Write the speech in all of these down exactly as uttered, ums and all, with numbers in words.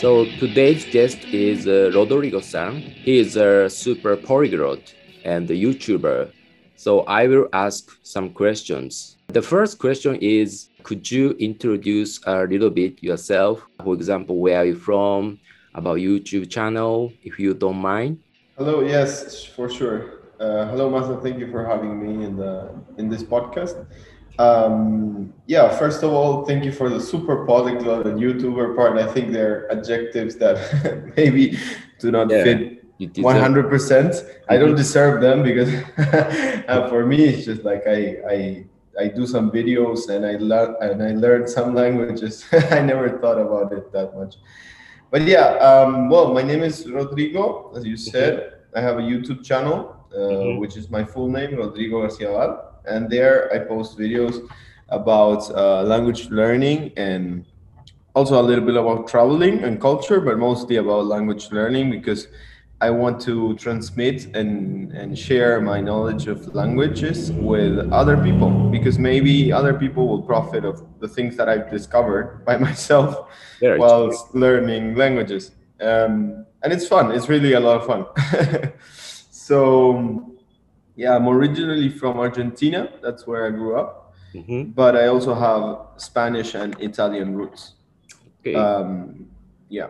So today's guest is uh, Rodrigo San. He is a super polyglot and a YouTuber. So I will ask some questions. The first question is, could you introduce a little bit yourself? For example, where are you from? About YouTube channel, if you don't mind. Hello, yes, for sure. Uh, hello, Masa. Thank you for having me in the in this podcast. Um, yeah, first of all, thank you for the super polyglot and YouTuber part. I think they're adjectives that maybe do not Yeah, fit you deserve. one hundred percent. I Mhm. don't deserve them because uh, for me, it's just like I I I do some videos and I learn and I learn some languages. I never thought about it that much. But yeah, um, well, my name is Rodrigo, as you Mhm. said. I have a YouTube channel, uh, Mhm. which is my full name, Rodrigo Garcia Val. And there I post videos about uh, language learning and also a little bit about traveling and culture, but mostly about language learning because I want to transmit and, and share my knowledge of languages with other people because maybe other people will profit of the things that I've discovered by myself Very true. whilst learning languages. Um, and it's fun, it's really a lot of fun. So, yeah, I'm originally from Argentina, that's where I grew up, Mhm. but I also have Spanish and Italian roots. Okay. Um, yeah,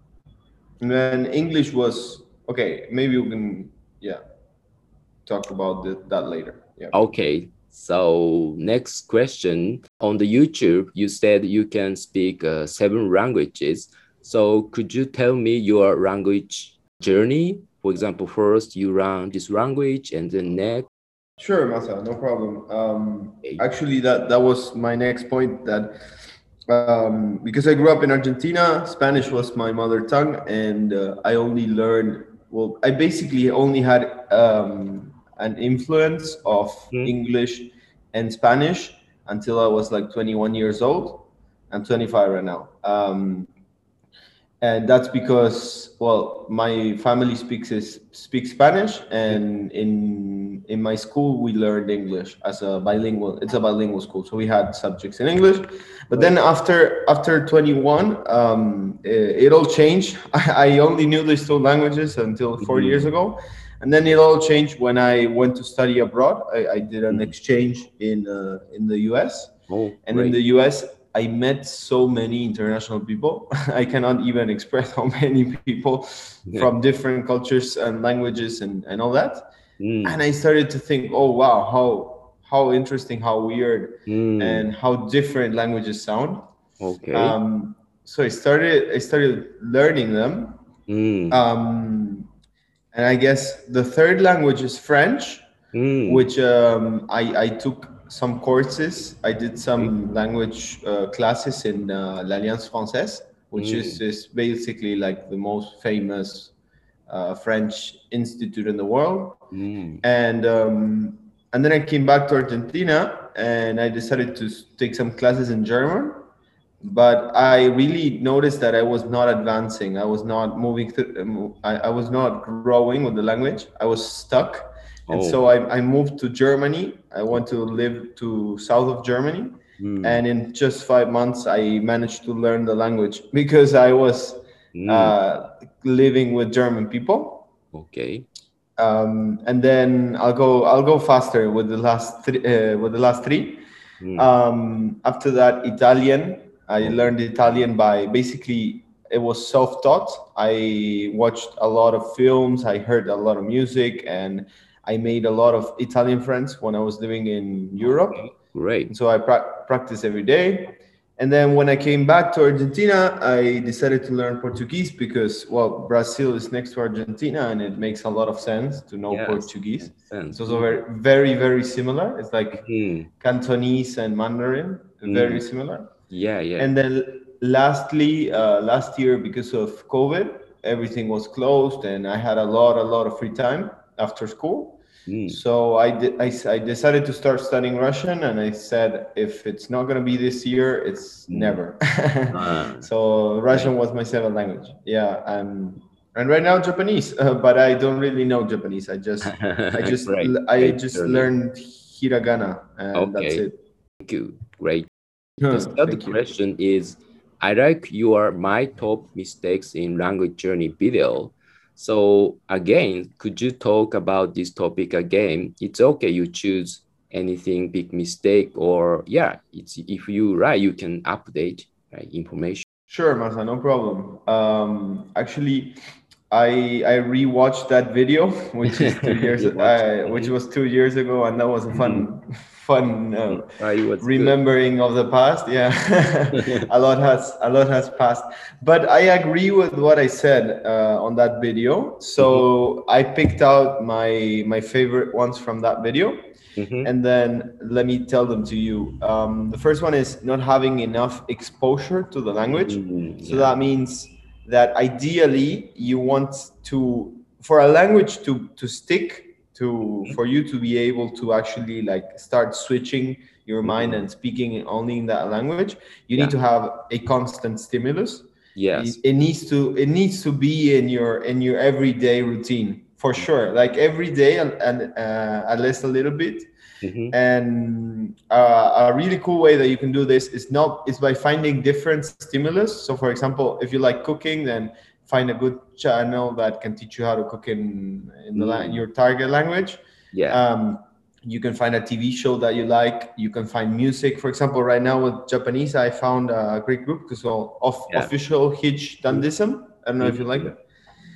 and then English was okay. Maybe we can yeah talk about th- that later. Yeah. Okay, so next question. On the YouTube, you said you can speak uh, seven languages. So could you tell me your language journey? For example, first you learn this language and then next. Sure, Masa, no problem. Um, Okay. actually, that that was my next point. That um, because I grew up in Argentina, Spanish was my mother tongue, and uh, I only learned. Well, I basically only had um, an influence of Mhm. English and Spanish until I was like twenty-one years old. I'm twenty-five right now. Um, and that's because well my family speaks is, speaks Spanish, and in in my school we learned English as a bilingual. It's a bilingual school, so we had subjects in English. But Right. then after after twenty-one, um, it, it all changed. I, I only knew these two languages until four years Mhm. ago, and then it all changed when I went to study abroad. I, I did an Mhm. exchange in uh, in the U S, Oh, and in great. the U S, I met so many international people. I cannot even express how many people Yeah. from different cultures and languages and, and all that. And Mm. I started to think, oh wow, how how interesting, how weird, Mm. and how different languages sound. Okay. Um, so I started I started learning them. Mm. Um, and I guess the third language is French, Mm. which um, I, I took some courses. I did Okay. some language uh, classes in uh, l'Alliance Française, which is, Mm. is basically like the most famous uh, French institute in the world. Mm. And um, and then I came back to Argentina and I decided to s- take some classes in German, but I really noticed that I was not advancing. I was not moving through, um, I, I was not growing with the language. I was stuck. And Oh. so I, I moved to Germany. I went to live to south of Germany. Mm. And in just five months, I managed to learn the language because I was Mm. uh, living with German people. Okay. Um, and then I'll go I'll go faster with the last three, uh, with the last three. Mm. Um, after that, Italian. I Oh. learned Italian by basically it was self-taught. I watched a lot of films. I heard a lot of music, and I made a lot of Italian friends when I was living in Okay. Europe. Great. And so I pra- practice every day. And then when I came back to Argentina, I decided to learn Portuguese because, well, Brazil is next to Argentina, and it makes a lot of sense to know Yes. Portuguese. Makes It's sense. also Mm. very, very, very similar. It's like Mm. Cantonese and Mandarin, very Mm. similar. Yeah. Yeah. And then lastly, uh, last year, because of COVID, everything was closed, and I had a lot, a lot of free time after school. Mm. So I, di- I, s- I decided to start studying Russian, and I said, if it's not going to be this year, it's Mm. never. Ah, So great. Russian was my seventh language. Yeah. Um, and right now Japanese, uh, but I don't really know Japanese. I just, I just, Great. I Great just journey. learned hiragana, and that's Okay. it. Thank you. Great. The Huh, third thank you. question is, I like your my top mistakes in language journey video. So again, could you talk about this topic again? It's okay, you choose anything big mistake, or yeah, it's if you right, you can update right, information. Sure, Masa, no problem. Um, actually, I I rewatched that video, which is two years, You watch it. uh, which Mhm. was two years ago, and that was a Mhm. fun, fun uh, Right, it was good. remembering of the past. Yeah, a lot has a lot has passed, but I agree with what I said uh, on that video. Mhm. So I picked out my my favorite ones from that video, Mhm. and then let me tell them to you. Um, the first one is not having enough exposure to the language. Mm, So yeah. that means that ideally you want to, for a language to to stick, to Mhm. for you to be able to actually like start switching your mind Mhm. and speaking only in that language, you need Yeah. to have a constant stimulus. it, Yes. it needs to it needs to be in your in your everyday routine for sure, like every day, and, and uh, at least a little bit. Mhm. And uh, a really cool way that you can do this is not is by finding different stimulus. So for example, if you like cooking, then find a good channel that can teach you how to cook in in the la- in Mm, your target language. yeah. um, you can find a T V show that you like. You can find music. For example, right now with Japanese, I found a great group called of Yeah. official Hitch Dandism. I don't know if you like Mhm. that.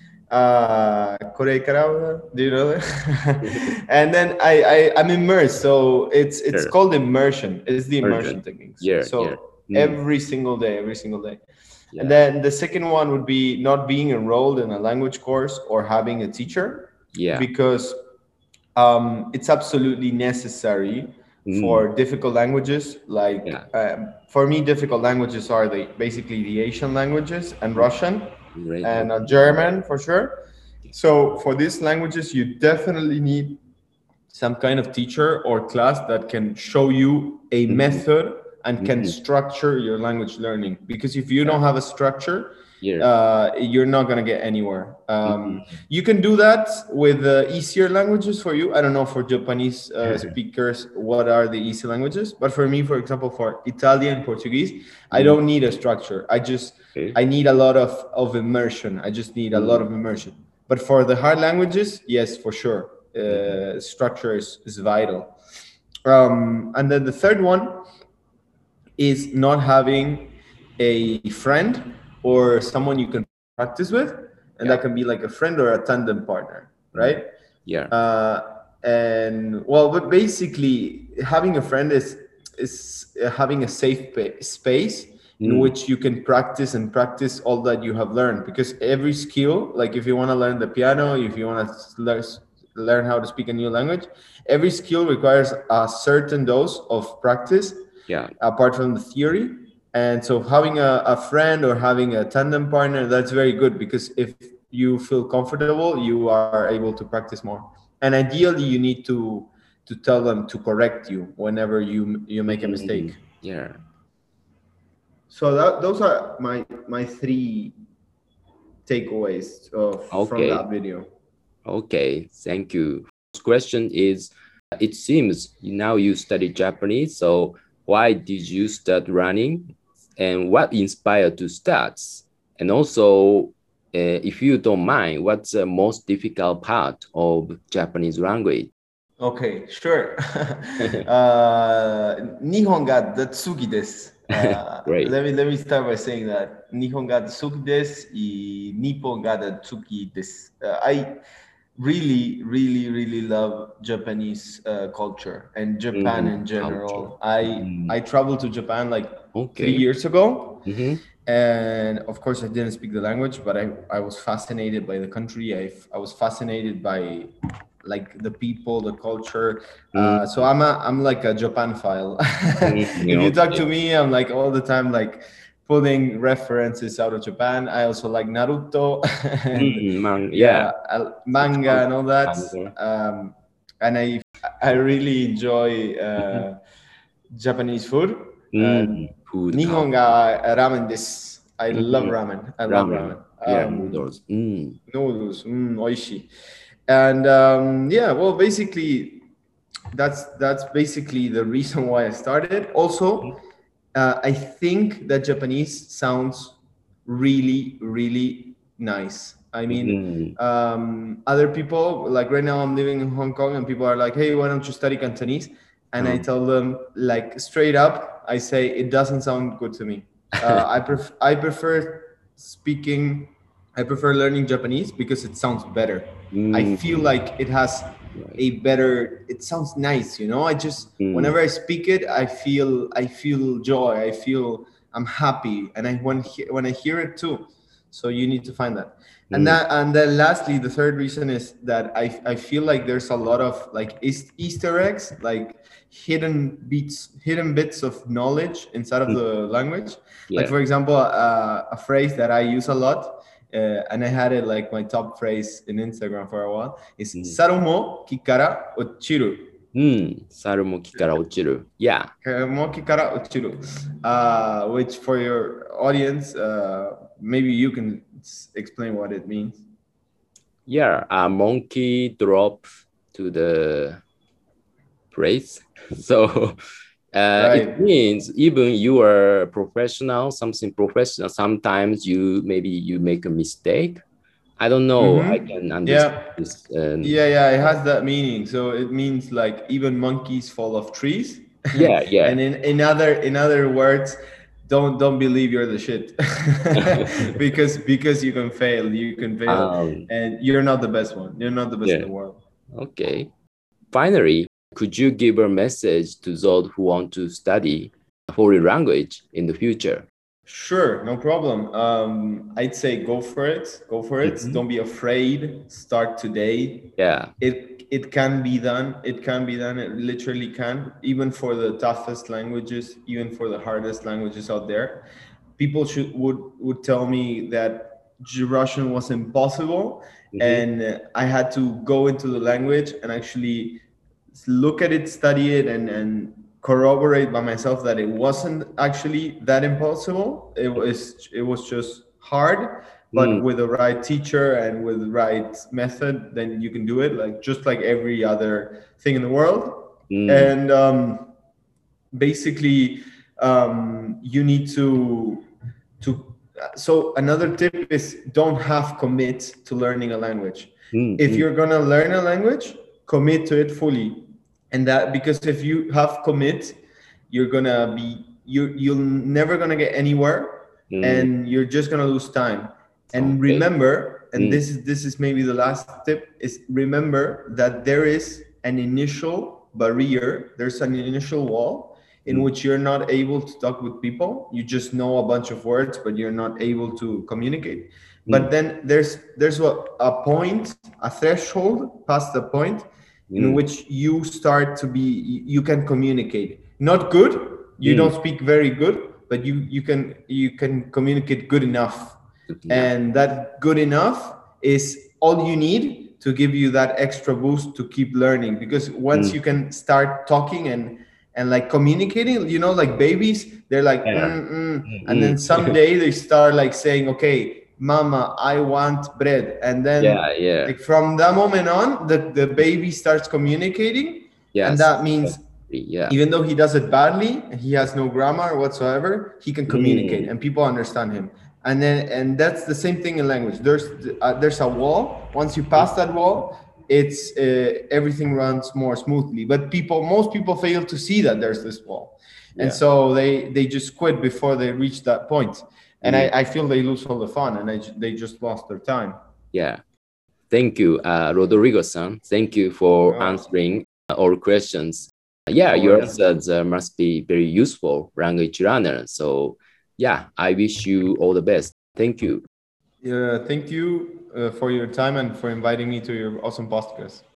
uh Korei Karawa, do you know that? And then I, I I'm immersed, so it's it's Sure. called immersion. It's the immersion Urgent. techniques. Yeah. Yeah. So Mm, every single day, every single day. And yeah. then the second one would be not being enrolled in a language course or having a teacher, Yeah. because um, it's absolutely necessary Mm, for difficult languages. Like yeah. um, for me, difficult languages are the basically the Asian languages and Mm, Russian great. and uh, Okay. German for sure. So for these languages, you definitely need some kind of teacher or class that can show you a Mhm. method and can Mhm. structure your language learning. Because if you Yeah. don't have a structure, Yeah. uh, you're not going to get anywhere. Um, Mhm. you can do that with uh, easier languages for you. I don't know for Japanese uh, speakers what are the easy languages, but for me, for example, for Italian, Portuguese, I Mm, don't need a structure. I just okay. I need a lot of of immersion. I just need a lot Mm, of immersion. But for the hard languages, yes, for sure, mhm. uh, structure is, is vital. Um, and then the third one is not having a friend or someone you can practice with, and Yeah. that can be like a friend or a tandem partner, Mm, right? yeah. Uh, and well, but basically, having a friend is is having a safe pa- space in Mm, which you can practice and practice all that you have learned. Because every skill, like if you want to learn the piano, if you want to learn learn how to speak a new language, every skill requires a certain dose of practice yeah. apart from the theory. And so having a, a friend or having a tandem partner, that's very good, because if you feel comfortable, you are able to practice more. And ideally you need to to tell them to correct you whenever you you make a Mm, mistake. yeah. So that those are my my three takeaways of from Okay. that video. Okay. Thank you. Question is, it seems now you study Japanese. So why did you start running, and what inspired to start? And also, uh, if you don't mind, what's the most difficult part of Japanese language? Okay, sure. uh, Nihon ga datsuki desu. Uh, Great. let me let me start by saying that Nihon ga datsuki desu y Nippon ga datsuki desu. Uh, I really, really, really love Japanese uh, culture and Japan Mm, in culture. general. I Mm, I traveled to Japan like three okay. years ago, Mm-hmm. and of course I didn't speak the language, but i i was fascinated by the country. i, I was fascinated by like the people, the culture. Uh, so Mm, i'm a i'm like a Japan file. mm, If you talk okay. to me, I'm like all the time like pulling references out of Japan. I also like Naruto and Mm, man, yeah. yeah, uh, It's manga fun. and all that. Fun. um, and i i really enjoy Mhm. uh, Japanese food. Mm, And food Nihon culture. ga ramen desu. I love Mm, ramen. I love ramen. ramen. Yeah, Um, noodles. Mm, noodles, mm, oishi. And um, yeah, well, basically, that's that's basically the reason why I started. Also, uh, I think that Japanese sounds really, really nice. I mean, Mm. um, other people, like right now I'm living in Hong Kong and people are like, hey, why don't you study Cantonese? And I Um, tell them, like, straight up, I say, it doesn't sound good to me. Uh, I, pref- I prefer speaking, I prefer learning Japanese because it sounds better. I feel mm, like it has right. a better, it sounds nice, you know? I just, Mm, whenever I speak it, I feel, I feel joy. I feel I'm happy. And I, when, he- when I hear it too. So you need to find that. And mm, that, and then lastly, the third reason is that I, I feel like there's a lot of like Eas- Easter eggs, like hidden beats, hidden bits of knowledge inside of mm, the language. Like yeah. for example, uh, a phrase that I use a lot, uh, and I had it like my top phrase in Instagram for a while, is Mm, "Sarumo kikara ochiru." うん、猿も木から落ちる。Yeah. "Sarumo kikara ochiru," uh, which for your audience, uh, maybe you can s- explain what it means. Yeah, a monkey drop to the place. So uh, it Right. means even you are professional, something professional, sometimes you maybe you make a mistake. I don't know. I Mm-hmm. can understand Yeah. this. Um, Yeah, yeah, it has that meaning. So it means like even monkeys fall off trees. yeah, yeah. And in, in other in other words, don't don't believe you're the shit. because because you can fail, you can fail, um, and you're not the best one. You're not the best in yeah. the world. Okay. Finally, could you give a message to those who want to study foreign language in the future? Sure, no problem. Um, I'd say go for it. Go for it. Mhm. Don't be afraid. Start today. Yeah. It it can be done. It can be done. It literally can. Even for the toughest languages, even for the hardest languages out there, people should would would tell me that Russian was impossible, Mhm. and uh, I had to go into the language and actually look at it, study it, and and corroborate by myself that it wasn't actually that impossible. It was it was just hard, but Mm, with the right teacher and with the right method, then you can do it. Like just like every other thing in the world, mm, and um, basically, um, you need to to. So another tip is don't have commit to learning a language. mm, If mm, you're gonna learn a language, commit to it fully, and that because if you have commit, you're gonna be you you're never gonna get anywhere, mm. and you're just gonna lose time. And Okay. remember, and Mm, this is this is maybe the last tip, is remember that there is an initial barrier, there's an initial wall in mm, which you're not able to talk with people. You just know a bunch of words, but you're not able to communicate. mm, But then there's there's what a point, a threshold past the point in mm, which you start to be you can communicate. Not good, you mm. don't speak very good, but you you can you can communicate good enough. Good enough. And that good enough is all you need to give you that extra boost to keep learning, because once Mm, you can start talking and and like communicating, you know, like babies, they're like yeah. mm, mm, and Mm, then mm. someday they start like saying, okay, mama, I want bread. And then Yeah, yeah. like from that moment on, the, the baby starts communicating. And Yes. that means Yeah. even though he does it badly and he has no grammar whatsoever, he can communicate Mm, and people understand him. And then and that's the same thing in language. There's uh, there's a wall. Once you pass that wall, it's uh, everything runs more smoothly. But people, most people fail to see that there's this wall, and yeah. so they they just quit before they reach that point. And I, Mm, I feel they lose all the fun, and they, they just lost their time. yeah. Thank you, uh, Rodrigo-san. Thank you for Oh, answering all questions. Yeah, no your worries. answers uh, must be very useful, language learner. So, yeah, I wish you all the best. Thank you. Yeah, thank you uh, for your time and for inviting me to your awesome podcast.